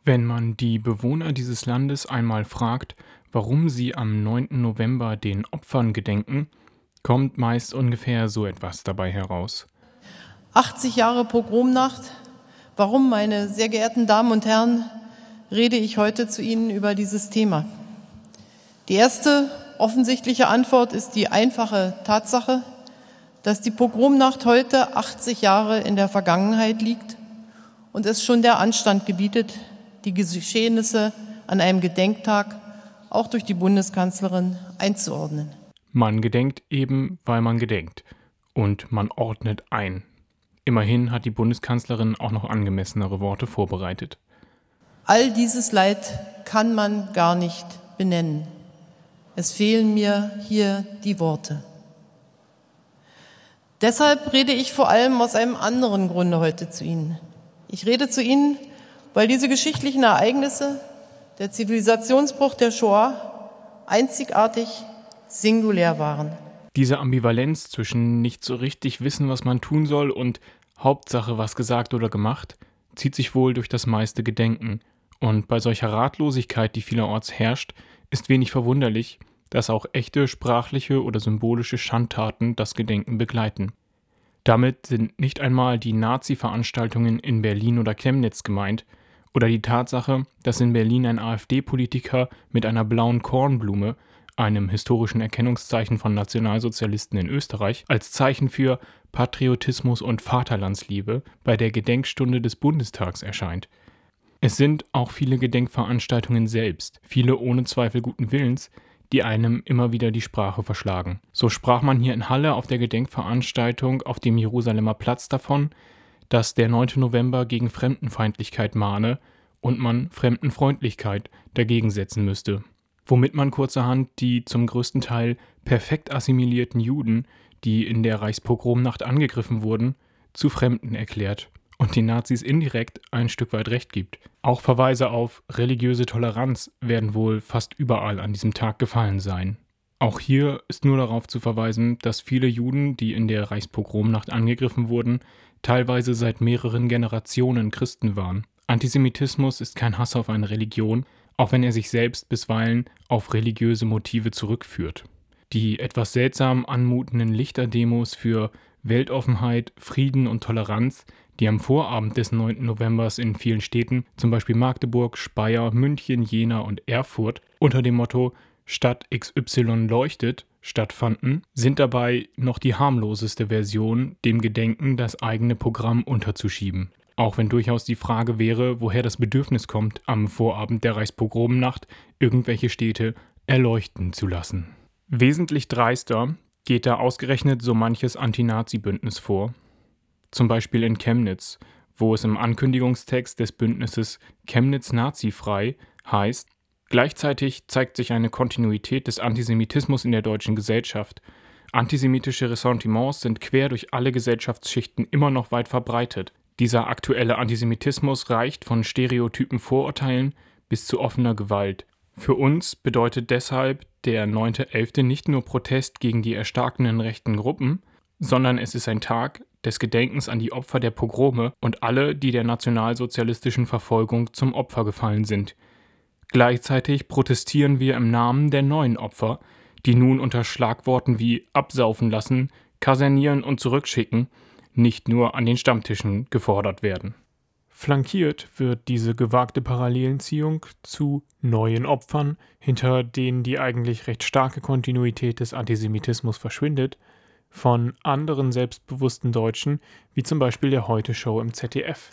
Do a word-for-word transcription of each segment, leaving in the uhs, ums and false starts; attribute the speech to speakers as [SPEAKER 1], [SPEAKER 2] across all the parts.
[SPEAKER 1] Wenn man die Bewohner dieses Landes einmal fragt, warum sie am neunten November den Opfern gedenken, kommt meist ungefähr so etwas dabei heraus.
[SPEAKER 2] achtzig Jahre Pogromnacht. Warum, meine sehr geehrten Damen und Herren, rede ich heute zu Ihnen über dieses Thema? Die erste offensichtliche Antwort ist die einfache Tatsache, dass die Pogromnacht heute achtzig Jahre in der Vergangenheit liegt und es schon der Anstand gebietet, die Geschehnisse an einem Gedenktag auch durch die Bundeskanzlerin einzuordnen.
[SPEAKER 1] Man gedenkt eben, weil man gedenkt. Und man ordnet ein. Immerhin hat die Bundeskanzlerin auch noch angemessenere Worte vorbereitet.
[SPEAKER 2] All dieses Leid kann man gar nicht benennen. Es fehlen mir hier die Worte. Deshalb rede ich vor allem aus einem anderen Grunde heute zu Ihnen. Ich rede zu Ihnen, weil diese geschichtlichen Ereignisse, der Zivilisationsbruch der Shoah, einzigartig, singulär waren.
[SPEAKER 1] Diese Ambivalenz zwischen nicht so richtig wissen, was man tun soll und Hauptsache was gesagt oder gemacht, zieht sich wohl durch das meiste Gedenken. Und bei solcher Ratlosigkeit, die vielerorts herrscht, ist wenig verwunderlich, dass auch echte sprachliche oder symbolische Schandtaten das Gedenken begleiten. Damit sind nicht einmal die Nazi-Veranstaltungen in Berlin oder Chemnitz gemeint oder die Tatsache, dass in Berlin ein AfD-Politiker mit einer blauen Kornblume, einem historischen Erkennungszeichen von Nationalsozialisten in Österreich, als Zeichen für Patriotismus und Vaterlandsliebe bei der Gedenkstunde des Bundestags erscheint. Es sind auch viele Gedenkveranstaltungen selbst, viele ohne Zweifel guten Willens, die einem immer wieder die Sprache verschlagen. So sprach man hier in Halle auf der Gedenkveranstaltung auf dem Jerusalemer Platz davon, dass der neunte November gegen Fremdenfeindlichkeit mahne und man Fremdenfreundlichkeit dagegen setzen müsste. Womit man kurzerhand die zum größten Teil perfekt assimilierten Juden, die in der Reichspogromnacht angegriffen wurden, zu Fremden erklärt und den Nazis indirekt ein Stück weit Recht gibt. Auch Verweise auf religiöse Toleranz werden wohl fast überall an diesem Tag gefallen sein. Auch hier ist nur darauf zu verweisen, dass viele Juden, die in der Reichspogromnacht angegriffen wurden, teilweise seit mehreren Generationen Christen waren. Antisemitismus ist kein Hass auf eine Religion, auch wenn er sich selbst bisweilen auf religiöse Motive zurückführt. Die etwas seltsam anmutenden Lichterdemos für Weltoffenheit, Frieden und Toleranz, die am Vorabend des neunten Novembers in vielen Städten, zum Beispiel Magdeburg, Speyer, München, Jena und Erfurt, unter dem Motto Stadt X Y leuchtet, stattfanden, sind dabei noch die harmloseste Version, dem Gedenken das eigene Programm unterzuschieben. Auch wenn durchaus die Frage wäre, woher das Bedürfnis kommt, am Vorabend der Reichspogromnacht irgendwelche Städte erleuchten zu lassen. Wesentlich dreister geht da ausgerechnet so manches Anti-Nazi-Bündnis vor. Zum Beispiel in Chemnitz, wo es im Ankündigungstext des Bündnisses Chemnitz nazifrei heißt: Gleichzeitig zeigt sich eine Kontinuität des Antisemitismus in der deutschen Gesellschaft. Antisemitische Ressentiments sind quer durch alle Gesellschaftsschichten immer noch weit verbreitet. Dieser aktuelle Antisemitismus reicht von stereotypen Vorurteilen bis zu offener Gewalt. Für uns bedeutet deshalb der neunte elfte nicht nur Protest gegen die erstarkenden rechten Gruppen, sondern es ist ein Tag des Gedenkens an die Opfer der Pogrome und alle, die der nationalsozialistischen Verfolgung zum Opfer gefallen sind. Gleichzeitig protestieren wir im Namen der neuen Opfer, die nun unter Schlagworten wie absaufen lassen, kasernieren und zurückschicken nicht nur an den Stammtischen gefordert werden. Flankiert wird diese gewagte Parallelenziehung zu neuen Opfern, hinter denen die eigentlich recht starke Kontinuität des Antisemitismus verschwindet, von anderen selbstbewussten Deutschen, wie zum Beispiel der Heute-Show im Z D F.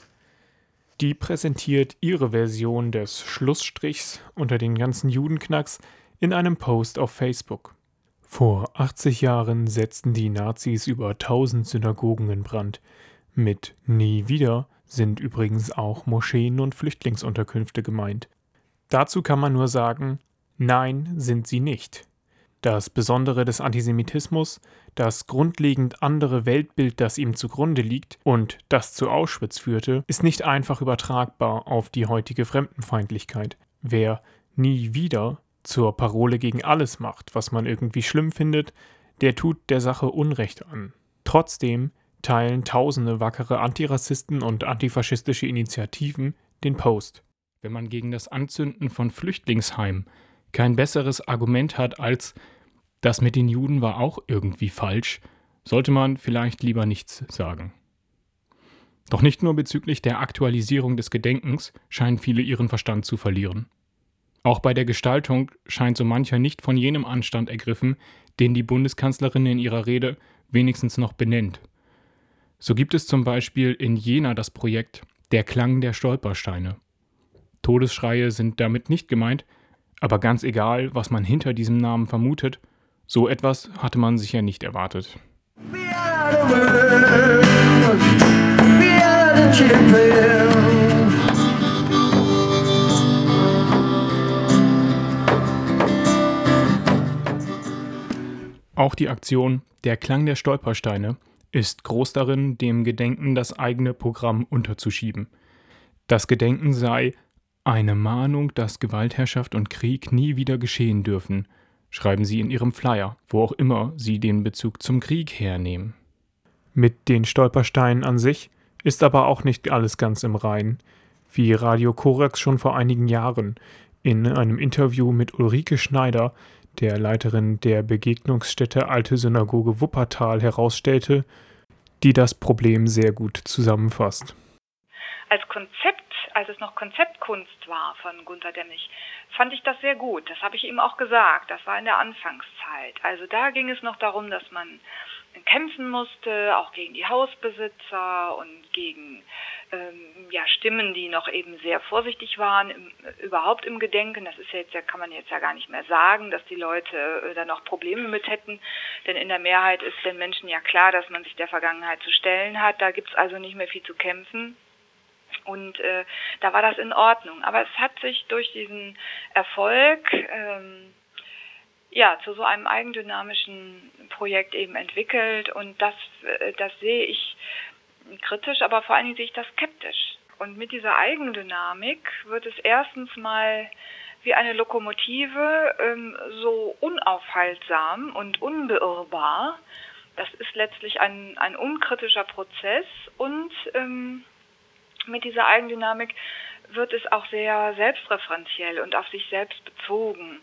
[SPEAKER 1] Die präsentiert ihre Version des Schlussstrichs unter den ganzen Judenknacks in einem Post auf Facebook. Vor achtzig Jahren setzten die Nazis über tausend Synagogen in Brand. Mit nie wieder sind übrigens auch Moscheen und Flüchtlingsunterkünfte gemeint. Dazu kann man nur sagen, nein, sind sie nicht. Das Besondere des Antisemitismus, das grundlegend andere Weltbild, das ihm zugrunde liegt und das zu Auschwitz führte, ist nicht einfach übertragbar auf die heutige Fremdenfeindlichkeit. Wer nie wieder zur Parole gegen alles macht, was man irgendwie schlimm findet, der tut der Sache Unrecht an. Trotzdem teilen tausende wackere Antirassisten und antifaschistische Initiativen den Post. Wenn man gegen das Anzünden von Flüchtlingsheimen kein besseres Argument hat als „das mit den Juden war auch irgendwie falsch“, sollte man vielleicht lieber nichts sagen. Doch nicht nur bezüglich der Aktualisierung des Gedenkens scheinen viele ihren Verstand zu verlieren. Auch bei der Gestaltung scheint so mancher nicht von jenem Anstand ergriffen, den die Bundeskanzlerin in ihrer Rede wenigstens noch benennt. So gibt es zum Beispiel in Jena das Projekt „Der Klang der Stolpersteine“. Todesschreie sind damit nicht gemeint, aber ganz egal, was man hinter diesem Namen vermutet, so etwas hatte man sicher nicht erwartet. Auch die Aktion „Der Klang der Stolpersteine“ ist groß darin, dem Gedenken das eigene Programm unterzuschieben. Das Gedenken sei „eine Mahnung, dass Gewaltherrschaft und Krieg nie wieder geschehen dürfen“, schreiben sie in ihrem Flyer, wo auch immer sie den Bezug zum Krieg hernehmen. Mit den Stolpersteinen an sich ist aber auch nicht alles ganz im Reinen, wie Radio Korax schon vor einigen Jahren in einem Interview mit Ulrike Schneider, der Leiterin der Begegnungsstätte Alte Synagoge Wuppertal, herausstellte, die das Problem sehr gut zusammenfasst.
[SPEAKER 3] Als Konzept, als es noch Konzeptkunst war von Gunter Demmich, fand ich das sehr gut. Das habe ich ihm auch gesagt. Das war in der Anfangszeit. Also da ging es noch darum, dass man kämpfen musste, auch gegen die Hausbesitzer und gegen ähm, ja, Stimmen, die noch eben sehr vorsichtig waren, im, überhaupt im Gedenken. Das ist ja jetzt, ja, kann man jetzt ja gar nicht mehr sagen, dass die Leute äh, da noch Probleme mit hätten. Denn in der Mehrheit ist den Menschen ja klar, dass man sich der Vergangenheit zu stellen hat. Da gibt es also nicht mehr viel zu kämpfen. Und äh, da war das in Ordnung. Aber es hat sich durch diesen Erfolg ähm, ja zu so einem eigendynamischen Projekt eben entwickelt. Und das, äh, das sehe ich kritisch, aber vor allen Dingen sehe ich das skeptisch. Und mit dieser Eigendynamik wird es erstens mal wie eine Lokomotive ähm, so unaufhaltsam und unbeirrbar. Das ist letztlich ein, ein unkritischer Prozess und ähm, mit dieser Eigendynamik wird es auch sehr selbstreferenziell und auf sich selbst bezogen.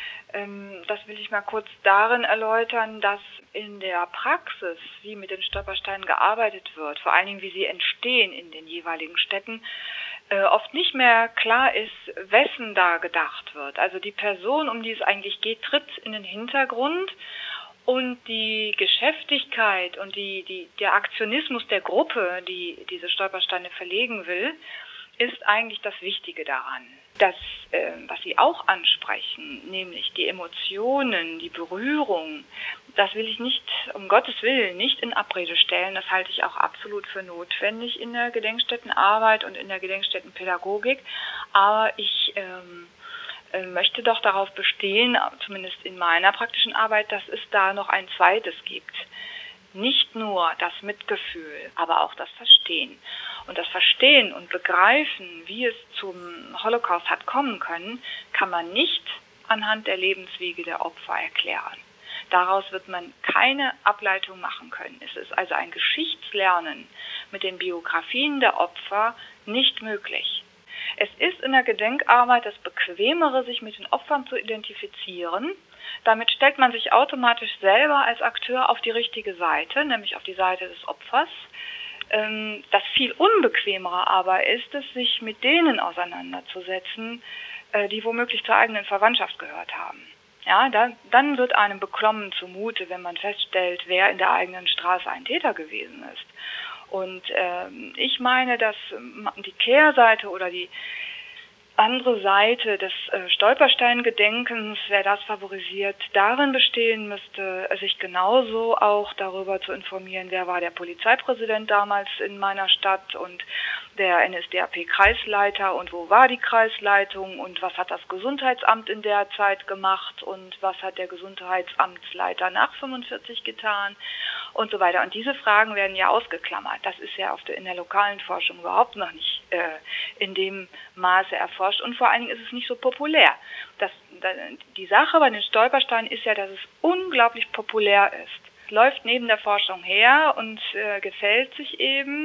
[SPEAKER 3] Das will ich mal kurz darin erläutern, dass in der Praxis, wie mit den Stolpersteinen gearbeitet wird, vor allen Dingen wie sie entstehen in den jeweiligen Städten, oft nicht mehr klar ist, wessen da gedacht wird. Also die Person, um die es eigentlich geht, tritt in den Hintergrund. Und die Geschäftigkeit und die, die, der Aktionismus der Gruppe, die diese Stolpersteine verlegen will, ist eigentlich das Wichtige daran. Das, äh, was Sie auch ansprechen, nämlich die Emotionen, die Berührung, das will ich nicht, um Gottes Willen, nicht in Abrede stellen. Das halte ich auch absolut für notwendig in der Gedenkstättenarbeit und in der Gedenkstättenpädagogik. Aber ich ähm, möchte doch darauf bestehen, zumindest in meiner praktischen Arbeit, dass es da noch ein zweites gibt. Nicht nur das Mitgefühl, aber auch das Verstehen. Und das Verstehen und Begreifen, wie es zum Holocaust hat kommen können, kann man nicht anhand der Lebenswege der Opfer erklären. Daraus wird man keine Ableitung machen können. Es ist also ein Geschichtslernen mit den Biografien der Opfer nicht möglich. Es ist in der Gedenkarbeit das Bequemere, sich mit den Opfern zu identifizieren. Damit stellt man sich automatisch selber als Akteur auf die richtige Seite, nämlich auf die Seite des Opfers. Das viel Unbequemere aber ist es, sich mit denen auseinanderzusetzen, die womöglich zur eigenen Verwandtschaft gehört haben. Ja, dann, dann wird einem beklommen zumute, wenn man feststellt, wer in der eigenen Straße ein Täter gewesen ist. Und ähm, ich meine, dass die Kehrseite oder die andere Seite des äh, Stolperstein-Gedenkens, wer das favorisiert, darin bestehen müsste, sich genauso auch darüber zu informieren, wer war der Polizeipräsident damals in meiner Stadt und der N S D A P-Kreisleiter und wo war die Kreisleitung und was hat das Gesundheitsamt in der Zeit gemacht und was hat der Gesundheitsamtsleiter nach fünfundvierzig getan und so weiter. Und diese Fragen werden ja ausgeklammert. Das ist ja auf der, in der lokalen Forschung überhaupt noch nicht äh, in dem Maße erforscht und vor allen Dingen ist es nicht so populär. Das, das, die Sache bei den Stolpersteinen ist ja, dass es unglaublich populär ist. Es läuft neben der Forschung her und äh, gefällt sich eben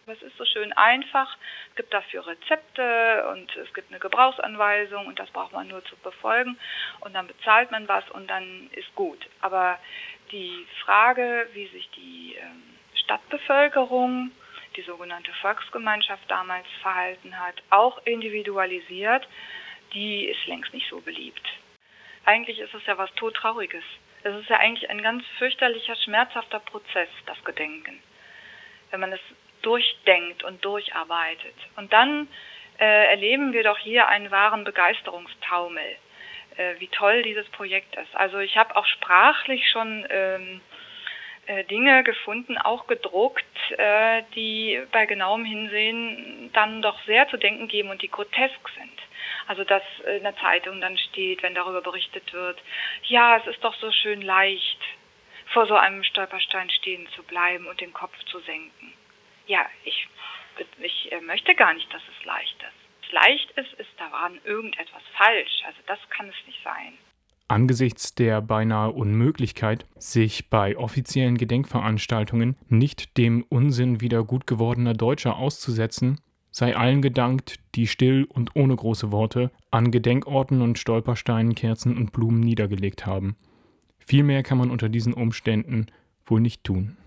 [SPEAKER 3] Es ist so schön einfach, es gibt dafür Rezepte und es gibt eine Gebrauchsanweisung und das braucht man nur zu befolgen und dann bezahlt man was und dann ist gut. Aber die Frage, wie sich die ähm, Stadtbevölkerung, die sogenannte Volksgemeinschaft damals verhalten hat, auch individualisiert, die ist längst nicht so beliebt. Eigentlich ist es ja was Todtrauriges. Es ist ja eigentlich ein ganz fürchterlicher, schmerzhafter Prozess, das Gedenken. Wenn man es durchdenkt und durcharbeitet. Und dann äh, erleben wir doch hier einen wahren Begeisterungstaumel, äh, wie toll dieses Projekt ist. Also ich habe auch sprachlich schon ähm, äh, Dinge gefunden, auch gedruckt, äh, die bei genauem Hinsehen dann doch sehr zu denken geben und die grotesk sind. Also dass in der Zeitung dann steht, wenn darüber berichtet wird, ja, es ist doch so schön leicht, vor so einem Stolperstein stehen zu bleiben und den Kopf zu senken. Ja, ich, ich möchte gar nicht, dass es leicht ist. Was leicht ist, ist daran irgendetwas falsch. Also das kann es nicht sein.
[SPEAKER 1] Angesichts der beinahe Unmöglichkeit, sich bei offiziellen Gedenkveranstaltungen nicht dem Unsinn wieder gut gewordener Deutscher auszusetzen, sei allen gedankt, die still und ohne große Worte an Gedenkorten und Stolpersteinen Kerzen und Blumen niedergelegt haben. Viel mehr kann man unter diesen Umständen wohl nicht tun.